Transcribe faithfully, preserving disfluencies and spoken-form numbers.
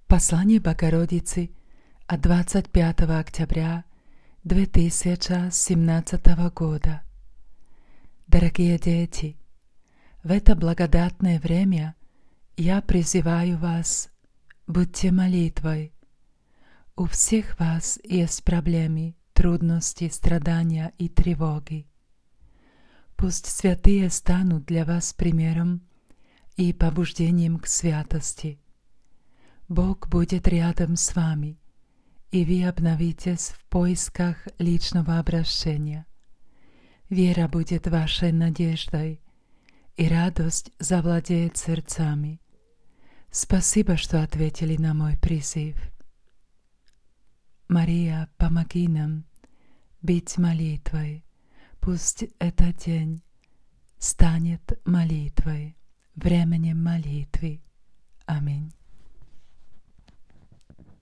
Послание Богородицы от двадцать пятого октября две тысячи семнадцатого года. Дорогие дети, в это благодатное время я призываю вас, будьте молитвой. У всех вас есть проблемы, трудности, страдания и тревоги. Пусть святые станут для вас примером и побуждением к святости. Бог будет рядом с вами, и вы обновитесь в поисках личного обращения. Вера будет вашей надеждой, и радость завладеет сердцами. Спасибо, что ответили на мой призыв. Мария, помоги нам быть молитвой. Пусть этот день станет молитвой, временем молитвы. Аминь.